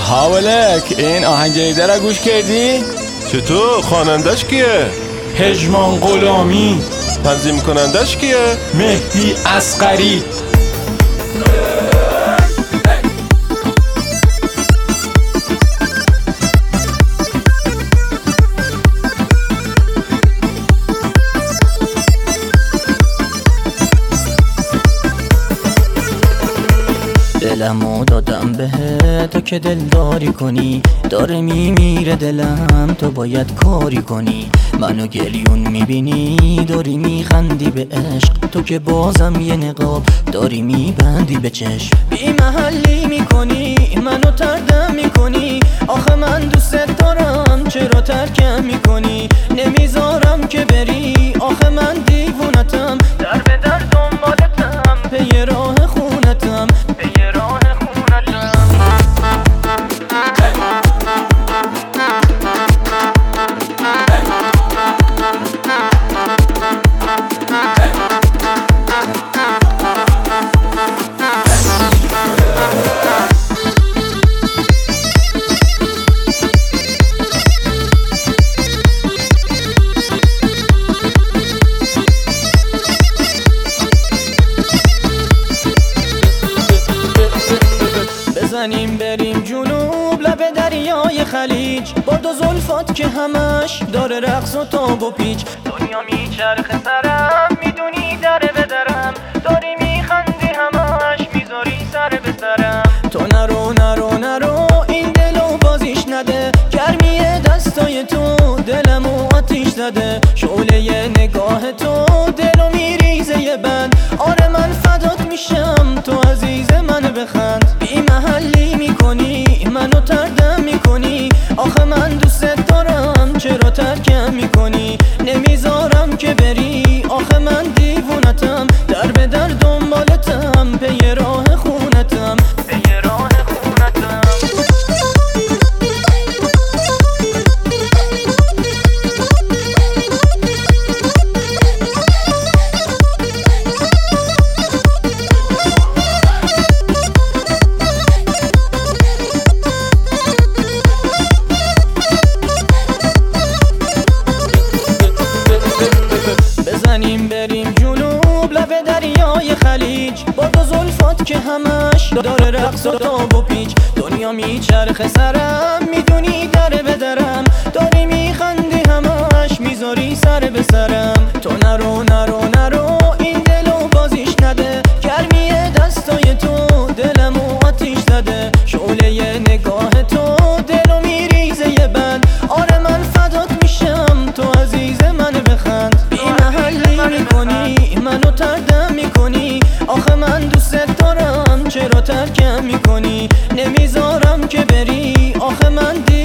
هاولک این آهنگ جدیده را گوش کردی؟ چطور؟ خوانندش کیه؟ پژمان غلامی. تنظیم کنندش کیه؟ مهدی اصغری. دلمو دادم بهت تو که دلداری کنی، داره میمیره دلم تو باید کاری کنی. منو گریون میبینی داری میخندی به عشق، تو که بازم یه نقاب داری میبندی به چشم. بی محلی میکنی منو تردم میکنی، آخه من دوست دارم چرا ترکم میکنی؟ نمیذارم که بری آخه من دیوونتم، در به در دنبالتم پی راه خونتم. بزنیم بریم جنوب لب دریای خلیج، با دو زلفات که همش داره رقص و تاب و پیچ. دنیا میچرخه سرم میدونی دره به درم، داری میخندی همش میذاری سر به سرم. تو نرو نرو نرو این دلو بازیش نده، گرمی دستای تو دلمو آتیش زده. شعله نگاه تو دلو میریزه یه بند، آره من فدات میشم تو عزیز من بخند. بی محلی میکنی منو تردم میکنی، آخه من دوست دارم چرا ترکم میکنی؟ نمیذارم که بری آخه من دیوونتم، در به در دنبالتم پی راه خونتم. بزنیم بریم جنوب لب دریای خلیج، با دو زلفات که همش داره رقص و تاب و پیچ. دنیا میچرخه سرم میدونی دره به درم، داری میخندی همش میذاری سر به سرم. تو نرو نرو نرو این دلو بازیش نده، گرمی دستای تو دلمو آتیش زده. شعله نگاه تو دلو میریزه یه بند، آره من فدات میشم تو عزیز من بخند. میکنی منو تردم میکنی، آخه من دوست دارم چرا ترکم میکنی؟ نمیذارم که بری آخه من